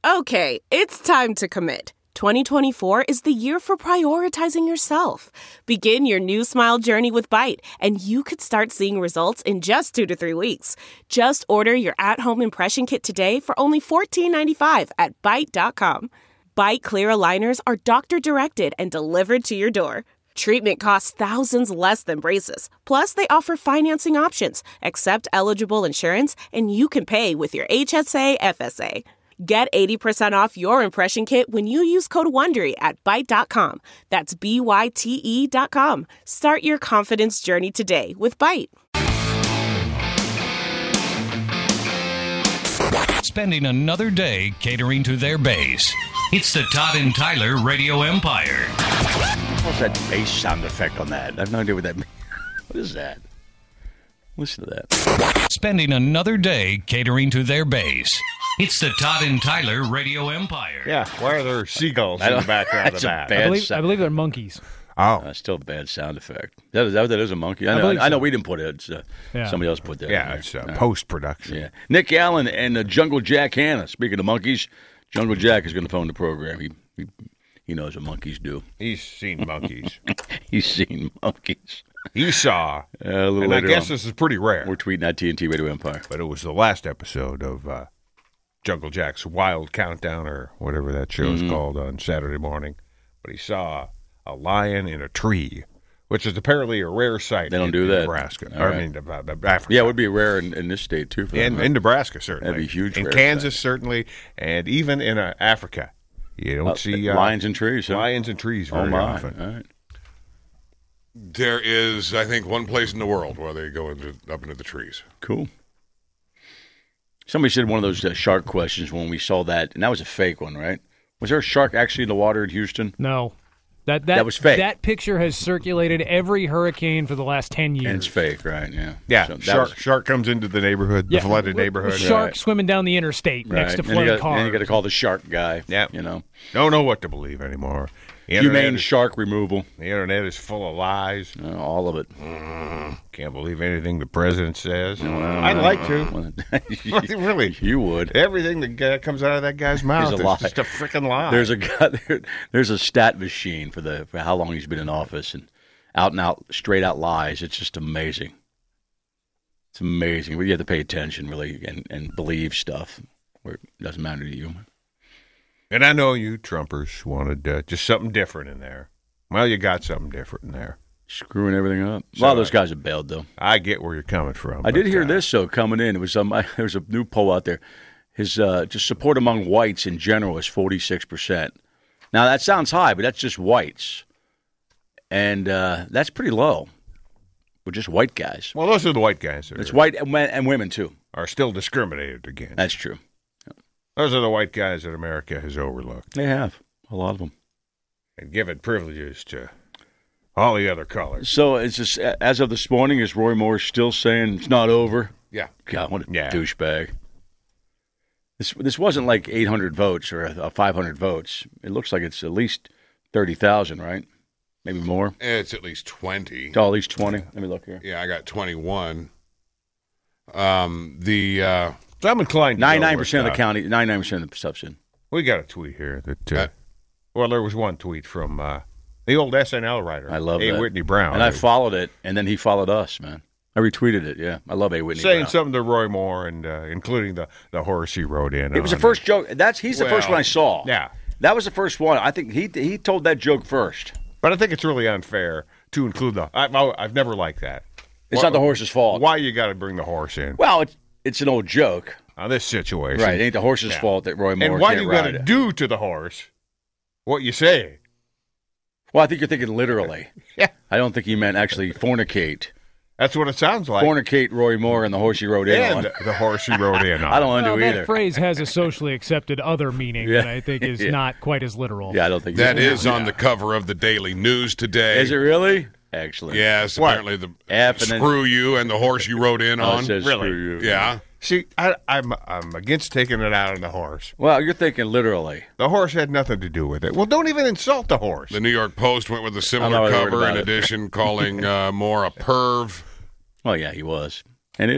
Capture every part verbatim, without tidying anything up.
Okay, it's time to commit. twenty twenty-four is the year for prioritizing yourself. Begin your new smile journey with Byte, and you could start seeing results in just two to three weeks. Just order your at-home impression kit today for only fourteen ninety-five at byte dot com. Byte Clear aligners are doctor-directed and delivered to your door. Treatment costs thousands less than braces. Plus, they offer financing options, accept eligible insurance, and you can pay with your H S A F S A. Get eighty percent off your impression kit when you use code WONDERY at byte dot com. That's B Y T E dot com. Start your confidence journey today with Byte. Spending another day catering to their base. It's the Todd and Tyler Radio Empire. What's that bass sound effect on that? I have no idea what that means. What is that? Listen to that. Spending another day catering to their base. It's the Todd and Tyler Radio Empire. Yeah, why are there seagulls in the background of That's a that? bad I believe, sound. I believe they're monkeys. Oh, Uh, still a bad sound effect. That is, that, that is a monkey. I I know, believe I know so. we didn't put it. It's, uh, Yeah. Somebody else put that. in yeah, there. it's uh, Uh, post-production. yeah. Nick Allen and uh, Jungle Jack Hanna. Speaking of monkeys, Jungle Jack is going to phone the program. He, he he knows what monkeys do. He's seen monkeys. He's seen monkeys. He saw, Uh, a little and I later guess on. this is pretty rare, We're tweeting at T N T Radio Empire. but it was the last episode of uh, Jungle Jack's Wild Countdown, or whatever that show Mm-hmm. is called, on Saturday morning. But he saw a lion in a tree, which is apparently a rare sight. They don't in, do in that. Nebraska. All I right. mean, uh, uh, Africa. Yeah, it would be rare in, in this state, too. For In, them, in Nebraska, certainly. That'd be huge In rare Kansas, sight. certainly. And even in uh, Africa. You don't Uh, see uh, lions and trees. Huh? lions and trees Oh, very my. often. All right. There is, I think, one place in the world where they go into, up into the trees. Cool. Somebody said one of those uh, shark questions when we saw that, and that was a fake one, right? Was there a shark actually in the water in Houston? No. That, that, That was fake. That picture has circulated every hurricane for the last ten years. And it's fake, right? Yeah. Yeah, So that shark, was- shark comes into the neighborhood, the Yeah, flooded with- neighborhood. with Shark Right. swimming down the interstate right. next to And you flooded got- cars. And you got to call the shark guy. Yeah. You know, Don't know what to believe anymore. The humane internet, is, shark removal. the internet is full of lies. Uh, all of it. Can't believe anything the president says. I'd like to. Really. You would. Everything that guy- comes out of that guy's mouth a is lie. just a freaking lie. There's a guy there, there's a stat machine for the for how long he's been in office, and out and out, straight out lies. It's just amazing. It's amazing. You have to pay attention, really, and, and believe stuff where it doesn't matter to you. And I know you Trumpers wanted uh, just something different in there. Well, you got something different in there. Screwing everything up. A So, lot of those uh, guys have bailed, though. I get where you're coming from. I did but, hear uh, this, though, coming in. It was um, I, there was a new poll out there. His uh, just support among whites in general is forty-six percent. Now, that sounds high, but that's just whites. And uh, that's pretty low. We're just white guys. Well, those are the white guys that It's are, white and, men, and women, too. are still discriminated against. That's true. Those are the white guys that America has overlooked They have. A lot of them. and given privileges to all the other colors. So it's just, as of this morning, is Roy Moore still saying it's not over? Yeah. God, what a Yeah. douchebag. This this wasn't like eight hundred votes or uh, five hundred votes. It looks like it's at least thirty thousand, right? Maybe more. It's at least twenty. Oh, at least twenty. Let me look here. Yeah, I got twenty-one. Um, the uh, So I'm inclined to go ninety-nine percent with, of the uh, county, ninety-nine percent of the stuff's in. We got a tweet here that, uh, Uh, well, there was one tweet from uh, the old S N L writer. I love A. that. Whitney Brown. And I uh, followed it, and then he followed us, man. I retweeted it, yeah. I love A. Whitney saying Brown. something to Roy Moore, and uh, including the, the horse he rode in. It was on the first joke. That's He's the first Well, one I saw. Yeah. That was the first one. I think he he told that joke first. But I think it's really unfair to include the. I've, I've never liked that. It's Why- not the horse's fault. Why you got to bring the horse in Well, it's, it's an old joke. on this situation? Right. It ain't the horse's Yeah. fault that Roy Moore And why can't you got ride to it. do to the horse what you say? Well, I think you're thinking literally. Yeah. I don't think he meant actually fornicate. That's what it sounds like. Fornicate Roy Moore and the horse he rode in and on. the horse he rode in on. I don't want to Well, do that either. phrase has a socially accepted other meaning Yeah. that I think is Yeah. not quite as literal. Yeah, I don't think that he is on the cover of the Daily News today. Is it really? Excellent. Yes, What? apparently the F and then- screw you and the horse you rode in Oh, on. it says Really? screw you. Yeah. See, I, I'm I'm against taking it out on the horse. Well, you're thinking literally. The horse had nothing to do with it. Well, don't even insult the horse. The New York Post went with a I'm similar not worried cover about in it. addition, calling uh, Moore a perv. Well, yeah, he was. And is.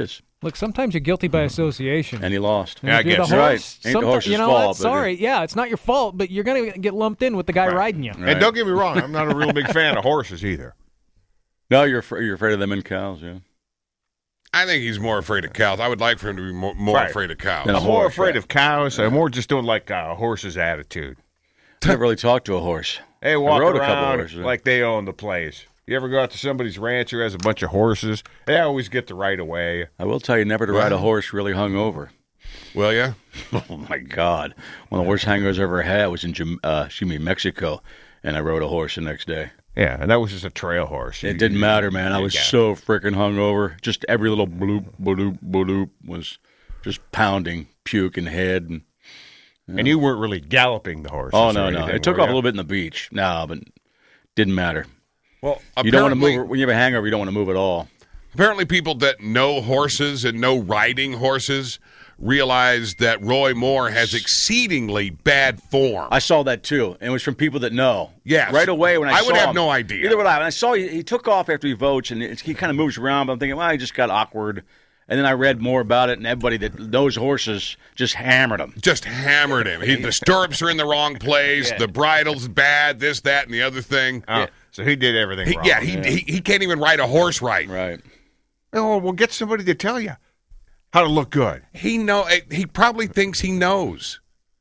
Look, sometimes you're guilty by association. And he lost. And Yeah, if I you're guess the you're right. horse, Ain't the someti- horse's you know fault, what? but Sorry, yeah, it's not your fault, but you're going to get lumped in with the guy riding you. Right. And don't get me wrong, I'm not a real big fan of horses either. No, you're afraid, you're afraid of them and cows, yeah. I think he's more afraid of cows. I would like for him to be more, more Right. afraid of cows. Than a I'm more horse, afraid right. of cows. I more just don't like a horse's attitude. I never really talked to a horse. They walk rode a couple around horses. like they own the place. You ever go out to somebody's ranch who has a bunch of horses? They always get the right of way. I will tell you, never to ride a horse really hungover. Will ya? Oh, my God. One of the worst hangovers I ever had was in Jam- uh, excuse me, Mexico, and I rode a horse the next day. Yeah, and that was just a trail horse. It didn't matter, man. I you was got it. so freaking hungover. Just every little bloop, bloop, bloop was just pounding, puke in the head. And, And you weren't really galloping the horse. oh, no, no. It took off a little bit in the beach. No, but didn't matter. Well, You don't want to apparently, move. When you have a hangover, you don't want to move at all. apparently people that know horses and know riding horses realize that Roy Moore has exceedingly bad form. I saw that too, and it was from people that know. Yes. right away when I, I saw would have him. no idea. Neither would I. And I saw he, he took off after he votes, and it, he kind of moves around. But I'm thinking, well, he just got awkward. And then I read more about it, and everybody that knows horses just hammered him. Just hammered him. He, the stirrups are in the wrong place. Yeah. The bridle's bad. This, that, and the other thing. Oh, so he did everything He- wrong. yeah, he, he he can't even ride a horse right. Right. Oh, well, get somebody to tell you how to look good. He know. He probably thinks he knows.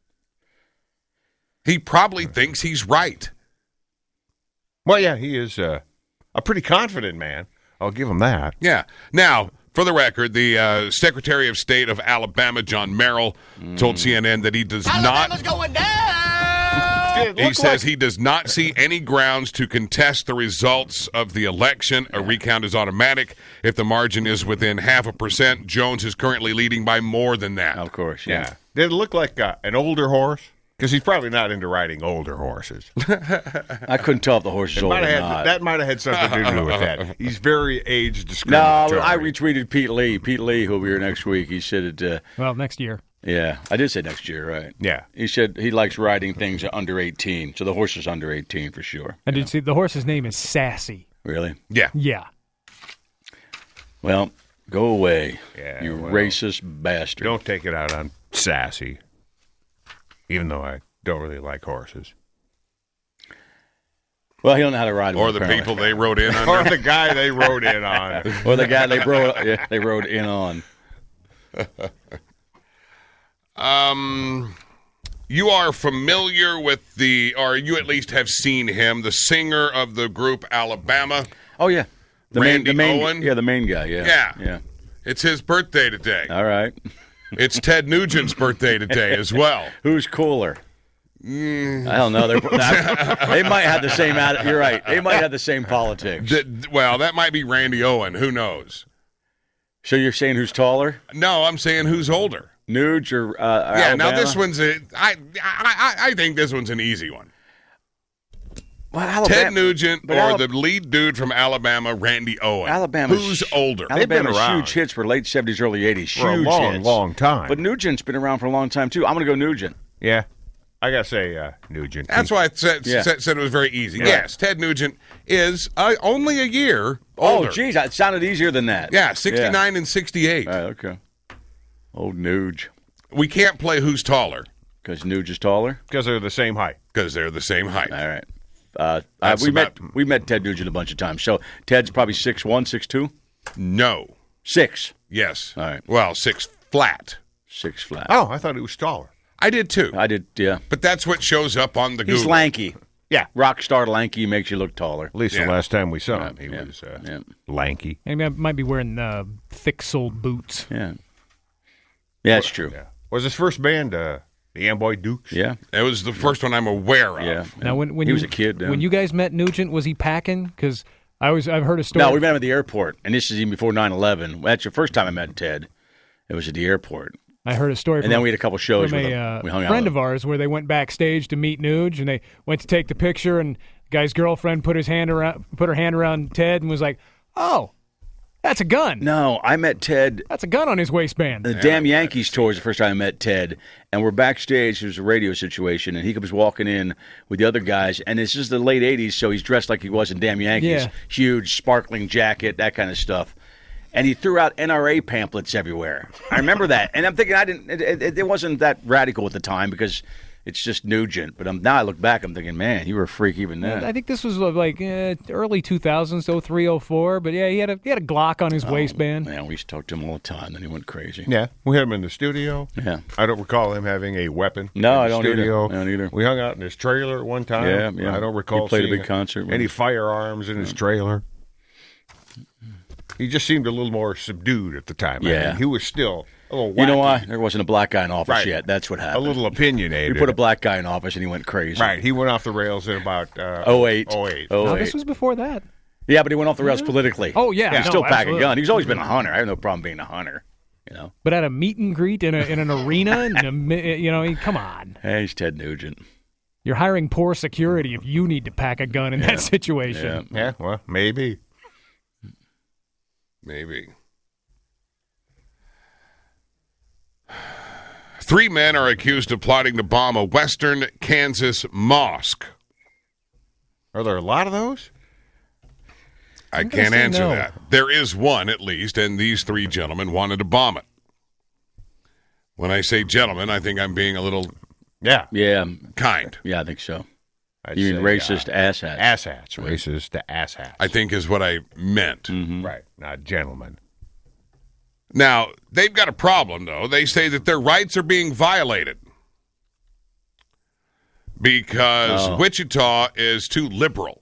He probably thinks he's right. Well, yeah, he is uh, a pretty confident man. I'll give him that. Yeah. Now, for the record, the uh, Secretary of State of Alabama, John Merrill, told C N N that he does Alabama's not. going down. It He looked says like- he does not see any grounds to contest the results of the election. A recount is automatic. If the margin is within half a percent, Jones is currently leading by more than that. Of course, yeah. Yeah. Did it look like uh, an older horse? Because he's probably not into riding older horses. I couldn't tell if the horse is It old might or have not. had, that might have had something to do with that. He's very age no, discriminatory. I retweeted Pete Lee. Pete Lee, who'll be here next week. He said it. Uh, Well, next year. yeah, I did say next year, right? Yeah. He said he likes riding things under eighteen, so the horse is under eighteen for sure. I did see the horse's name is Sassy. Really? Yeah. Yeah. Well, go away, Yeah, you well, racist bastard. Don't take it out on Sassy, even though I don't really like horses. Well, he don't know how to ride. Or one, the apparently. people they wrote in Or under. the guy they rode in on. or the guy they rode. Yeah, they rode in on. Um, you are familiar with the, or you at least have seen him, the singer of the group Alabama. Oh yeah, the Randy main, the main, Owen? Yeah, the main guy. Yeah, Yeah. yeah. It's his birthday today. All right. It's Ted Nugent's birthday today as well. Who's cooler? I don't know. They're, they might have the same. atti- You're right. They might have the same politics. Th- well, that might be Randy Owen. Who knows? So you're saying who's taller, No, I'm saying who's older. Nuge or uh, Yeah, Alabama? now this one's a. I, I, I think this one's an easy one. Well, Alabama, Ted Nugent but or Ala- the lead dude from Alabama, Randy Owen. Alabama's Who's older? They've been Alabama's around. huge hits for late seventies, early eighties. For a huge long, hits. long time. But Nugent's been around for a long time too. I'm going to go Nugent. Yeah. I got to say, uh, Nugent. That's why I said, Yeah. said, said it was very easy. Yeah. Yes, Ted Nugent is uh, only a year older. Oh, geez, it sounded easier than that. Yeah, sixty-nine and sixty-eight. All right, okay. Old Nuge, We can't play who's taller because Nuge is taller. Because they're the same height. because they're the same height. All right. Uh, uh, That's we about- met we met Ted Nugent a bunch of times. So Ted's probably six one, six two, No. six, Yes. All right. Well, six flat. six flat. Oh, I thought he was taller. I did too. I did. Yeah, But that's what shows up on the he's Google. lanky. Yeah. Rock star lanky makes you look taller. At least Yeah. the last time we saw him, he Yeah, was uh, yeah. lanky. And he might be wearing uh, thick-soled boots. Yeah, yeah, it's true. Yeah. Was his first band uh, the Amboy Dukes? Yeah, It was the first one I'm aware of. yeah. Now, when, when he you, was a kid, then. when you guys met Nugent, was he packing? Because I was I've heard a story. No, we met him at the airport, and this is even before nine eleven. That's the first time I met Ted. It was at the airport, I heard a story from and then we had a couple shows from with a him. uh, we hung out friend with of him. ours where they went backstage to meet Nuge, and they went to take the picture, and the guy's girlfriend put his hand around, put her hand around Ted, and was like, "Oh, that's a gun. No, I met Ted. That's a gun on his waistband." The damn Yankees tour was the first time I met Ted, and we're backstage. There's a radio situation, and he comes walking in with the other guys, and this is the late eighties, so he's dressed like he was in damn Yankees, Yeah. huge sparkling jacket, that kind of stuff. and he threw out N R A pamphlets everywhere. I remember that, and I'm thinking I didn't. It, it, it wasn't that radical at the time because it's just Nugent. But I'm, now I look back, I'm thinking, man, you were a freak even then. I think this was like uh, early two thousands, oh three, oh four. But yeah, he had a he had a Glock on his Oh, waistband. Man, we used to talk to him all the time. Then he went crazy. Yeah, we had him in the studio. Yeah. I don't recall him having a weapon. No, in I the don't either. studio. I don't either. We hung out in his trailer at one time. Yeah, yeah. I don't recall He played a seeing big concert with any us. firearms in his trailer. He just seemed a little more subdued at the time. I Yeah. mean, he was still a little wacky. You know why? There wasn't a black guy in office Right. yet. That's what A happened. little opinionated. We put a black guy in office, and he went crazy. Right, he went off the rails at about uh, oh eight. oh eight. Oh No, eight. this was before that. Yeah, but he went off the rails politically. Oh, yeah, He no, still pack a absolutely. gun. He's always been a hunter. I have no problem being a hunter. You know. But at a meet and greet in a in an arena, in a, mi- you know, come on. Hey, he's Ted Nugent. You're hiring poor security if you need to pack a gun in that situation. Yeah. Yeah, well, maybe. Maybe. Three men are accused of plotting to bomb a western Kansas mosque. Are there a lot of those? I I'm gonna can't say answer no. that. There is one, at least, and these three gentlemen wanted to bomb it. When I say gentlemen, I think I'm being a little Yeah. Yeah. kind, Yeah, I think so. I'd You mean say, racist uh, asshats. asshats. Racist to asshats. I think is what I meant. Mm-hmm. Right, not gentlemen. Now, they've got a problem, though. They say that their rights are being violated because Oh. Wichita is too liberal.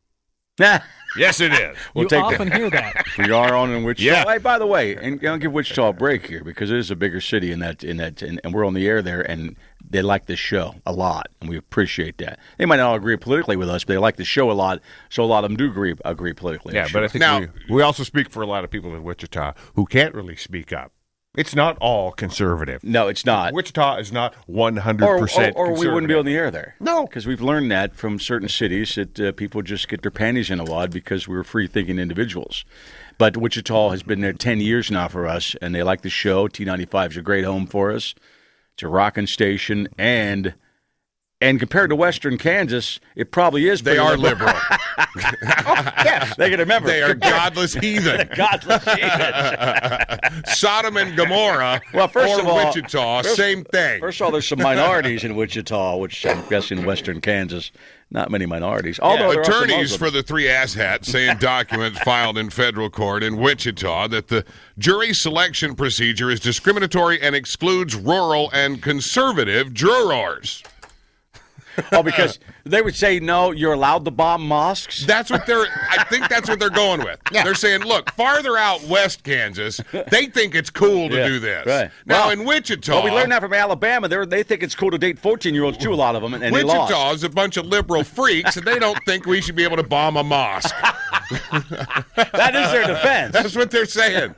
Yes, it is. We'll you take often that. hear that. We are on in Wichita. Yeah. Hey, by the way, and I'll give Wichita a break here because it is a bigger city in that in that, and, and we're on the air there, and they like this show a lot, and we appreciate that. They might not agree politically with us, but they like the show a lot, so a lot of them do agree agree politically. Yeah, I'm but I sure. think Now- we, we also speak for a lot of people in Wichita who can't really speak up. It's not all conservative. no, it's not. Wichita is not one hundred Or, or, percent or we wouldn't be on the conservative. air there. No. Because we've learned that from certain cities that uh, people just get their panties in a wad because we're free-thinking individuals. But Wichita has been there ten years now for us, and they like the show. T ninety-five is a great home for us. It's a rocking station, and and compared to Western Kansas, it probably is They pretty are liberal. Yes, they can remember. They are godless heathen. godless heathens. Sodom and Gomorrah Well, first or of all- Wichita, first- same thing. First of all, there's some minorities in Wichita, which I'm guessing Western Kansas, not many minorities. Although there are some Attorneys Muslims. for the three asshats say in documents filed in federal court in Wichita that the jury selection procedure is discriminatory and excludes rural and conservative jurors. Oh, because they would say, no, you're allowed to bomb mosques? That's what they're. I think that's what they're going with. They're saying, look, farther out west Kansas, they think it's cool to Yeah, do this. right. Now Well, in Wichita, Well, we learned that from Alabama. They're, they think it's cool to date fourteen-year-olds, too, a lot of them, and, and they lost. Wichita is a bunch of liberal freaks, and they don't think we should be able to bomb a mosque. That is their defense. That's what they're saying.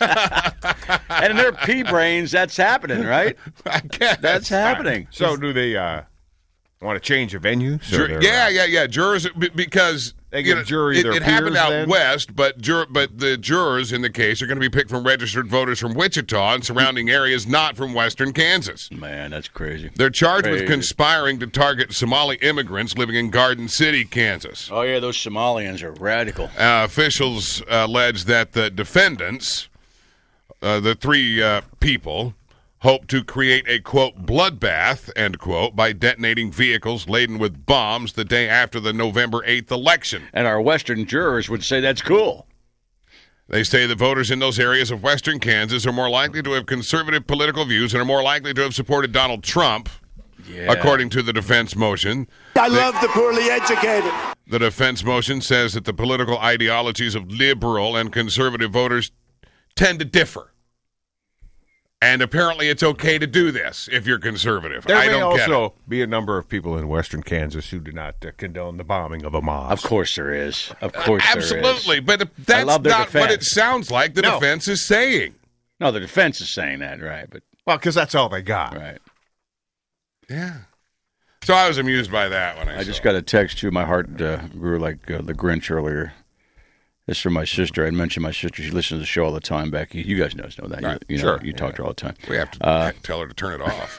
And in their pea brains, that's happening, right? I guess. That's happening. So do they uh, want to change the venue? So Jur- they're, yeah, uh, yeah, yeah. Jurors, b- because They you give know, jury it, their it happened peers out then? west, but jur- but the jurors in the case are going to be picked from registered voters from Wichita and surrounding areas, not from western Kansas. Man, that's crazy. They're charged with Crazy. conspiring to target Somali immigrants living in Garden City, Kansas. Oh, yeah, those Somalians are radical. Uh, officials uh, allege that the defendants, uh, the three uh, people, hope to create a, quote, bloodbath, end quote, by detonating vehicles laden with bombs the day after the November eighth election. And our Western jurors would say that's cool. They say the voters in those areas of western Kansas are more likely to have conservative political views and are more likely to have supported Donald Trump, Yeah. according to the defense motion. I love the poorly educated. The defense motion says that the political ideologies of liberal and conservative voters tend to differ. And apparently it's okay to do this if you're conservative. There I may don't get it. also be a number of people in western Kansas who do not uh, condone the bombing of a mosque. Of course there is. Of course there is. Absolutely, but that's love their not what it defense. sounds like the No. defense is saying. No, the defense is saying that, right? But Well, because that's all they got. right. Yeah. So I was amused by that when I, I just saw got a text too. My heart uh, grew like uh, the Grinch earlier. This is from my sister. I mentioned my sister. She listens to the show all the time, Becky. You guys know, know that. Right. You, you know, Sure. you talk to her all the time. it. We have to Uh, tell her to turn it off.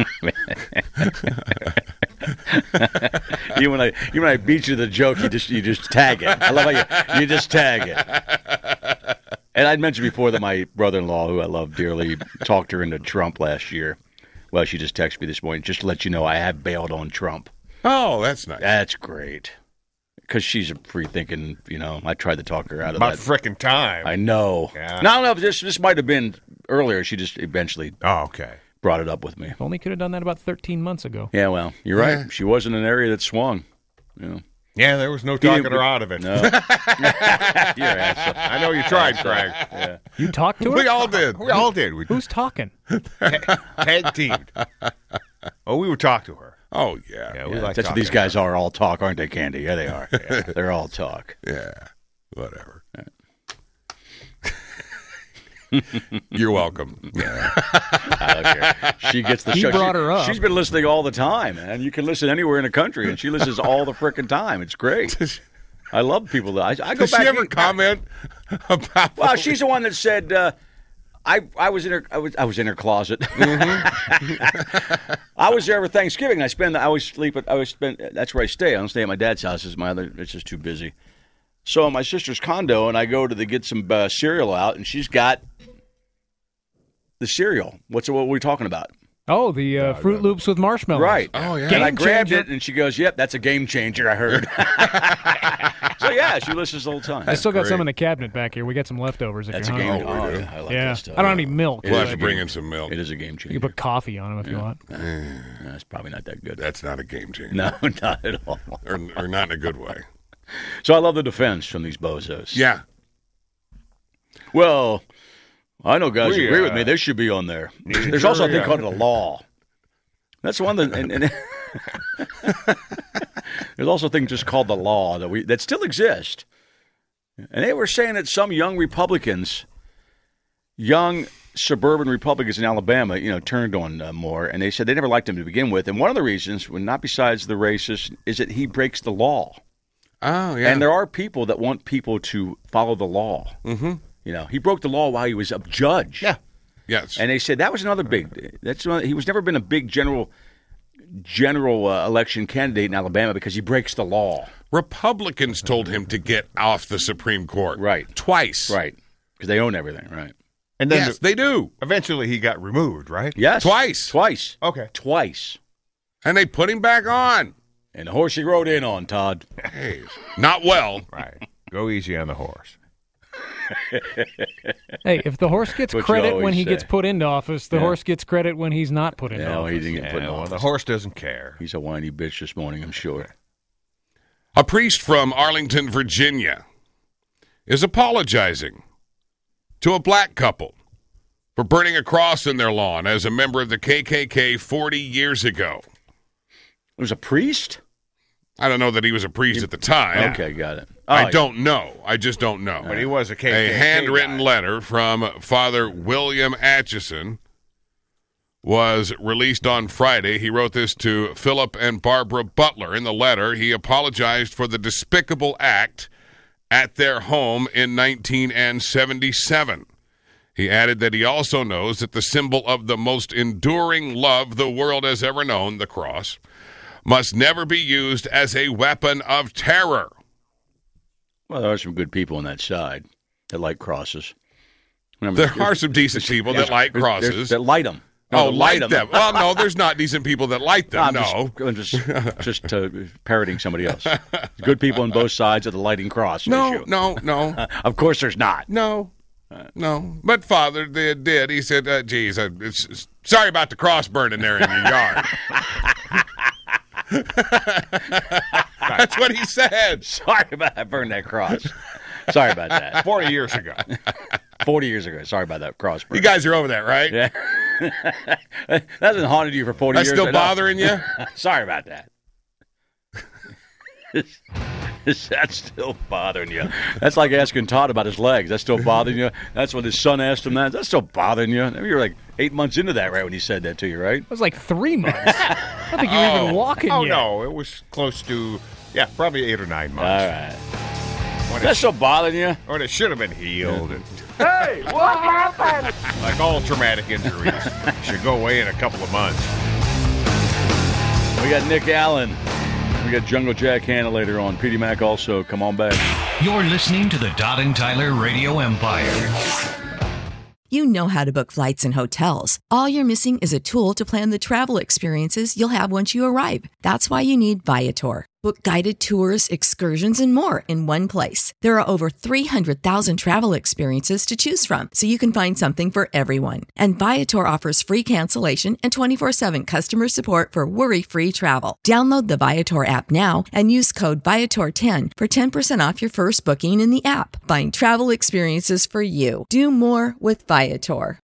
You when I you when I beat you to the joke, you just you just tag it. I love how you you just tag it. And I'd mentioned before that my brother-in-law, who I love dearly, talked her into Trump last year. Well, she just texted me this morning, just to let you know I have bailed on Trump. Oh, that's nice. That's great. Because she's a free-thinking, you know, I tried to talk her out of About that. frickin' time. I know. Yeah. No, no, this, this might have been earlier. She just eventually Oh, okay. brought it up with me. Only could have done that about thirteen months ago. Yeah, well, you're right. Yeah. She was in an area that swung. You know. Yeah, there was no talking her out of it. No. You're an asshole. I know you tried, Craig. Yeah. You talked to her? We all did. We all did. We Who's talking? tag teamed. Oh, we would talk to her. Oh, yeah. Yeah, we Yeah, like that's what talking these guys are, all talk, aren't they, Candy? Yeah, they are. Yeah, they're all talk. Yeah. Whatever. You're welcome. I don't care. She gets the He show. brought She- her up. She's been listening all the time, man. You can listen anywhere in the country, and she listens all the frickin' time. It's great. I love people that I, I go Does back. she ever comment about? Well, she's the one that said, uh, "I I was in her I was I was in her closet. Mm-hmm. I was there for Thanksgiving. I spend I always sleep at I always spend that's where I stay. I don't stay at my dad's house. It's my other. It's just too busy. So at my sister's condo, and I go to the get some uh, cereal out, and she's got the cereal. What's what are we talking about? Oh, the uh, Fruit Loops with marshmallows. Right. Oh, yeah. And I Game grabbed changer. it, and she goes, "Yep, that's a game changer." I heard. So yeah, she listens the whole time. I still got Great. some in the cabinet back here. We got some leftovers if That's a you're game. hungry. Oh, we do. yeah, I like Yeah. that stuff. I don't have any milk. We'll have but to bring in some milk. It is a game You changer. can put coffee on them if you want. That's probably not that good. That's not a game changer. No, not at all. Or, or not in a good way. So I love the defense from these bozos. Yeah. Well, I know guys We, agree with uh, me. They should be on there. There's also a thing yeah. called a law. That's one that. And, and there's also a thing just called the law that we that still exist. And they were saying that some young Republicans, young suburban Republicans in Alabama, you know, turned on uh, Moore, and they said they never liked him to begin with. And one of the reasons, well, not besides the racist, is that he breaks the law. Oh, yeah. And there are people that want people to follow the law. Mm-hmm. You know, he broke the law while he was a judge. Yeah. Yes. And they said that was another big. That's one, he was never been a big general general uh, election candidate in Alabama because he breaks the law. Republicans told him to get off the Supreme Court. Right. Twice. Right. Because they own everything. Right. And then Yes, they do. eventually he got removed, right? Yes. Twice. Twice. Okay. Twice. And they put him back on. And the horse he rode in on, Todd. Hey, not well. Right. Go easy on the horse. Hey, if the horse gets What you credit when always he say. gets put into office, the Yeah. horse gets credit when he's not put into No, office. he didn't get put in Yeah, well, office. the horse doesn't care. He's a whiny bitch this morning, I'm sure. A priest from Arlington, Virginia, is apologizing to a black couple for burning a cross in their lawn as a member of the K K K forty years ago. It was a priest? I don't know that he was a priest at the time. Okay, got it. I Oh, don't know. I just don't know. But he was a K K A K handwritten guy. letter from Father William Atchison was released on Friday. He wrote this to Philip and Barbara Butler. In the letter, he apologized for the despicable act at their home in nineteen seventy-seven. He added that he also knows that the symbol of the most enduring love the world has ever known, the cross, must never be used as a weapon of terror. Well, there are some good people on that side that like crosses. Remember, There are some decent people that like there's- there's- crosses. That light them. Oh, light them. Well, no, there's not decent people that light them. I'm No. just, I'm just, just uh, parroting somebody else. Good people on both sides of the lighting cross No, issue. no, no, Of course, there's not. no, no. But Father did. did. He said, uh, geez, uh, it's, it's- sorry about the cross burning there in your yard. That's what he said. Sorry about that. Burned that cross. Sorry about that. Forty years ago. Forty years ago. Sorry about that cross burn. You guys are over that, right? Yeah. That hasn't haunted you for forty That's years. still I know. bothering you? Sorry about that. Is that still bothering you? That's like asking Todd about his legs. That's still bothering you? That's when his son asked him that. That's still bothering you? You were like eight months into that, right, when he said that to you, right? It was like three months. I don't think you were even walking Oh, yet. no. It was close to, yeah, probably eight or nine All months. right. When, That's it, still bothering you? when it should have been healed. And, hey, what happened? Like all traumatic injuries. Should go away in a couple of months. We got Nick Allen We got Jungle Jack Hanna later on. P D Mac also. Come on back. You're listening to the Todd and Tyler Radio Empire. You know how to book flights and hotels. All you're missing is a tool to plan the travel experiences you'll have once you arrive. That's why you need Viator. Book guided tours, excursions, and more in one place. There are over three hundred thousand travel experiences to choose from, so you can find something for everyone. And Viator offers free cancellation and twenty-four seven customer support for worry-free travel. Download the Viator app now and use code Viator ten for ten percent off your first booking in the app. Find travel experiences for you. Do more with Viator.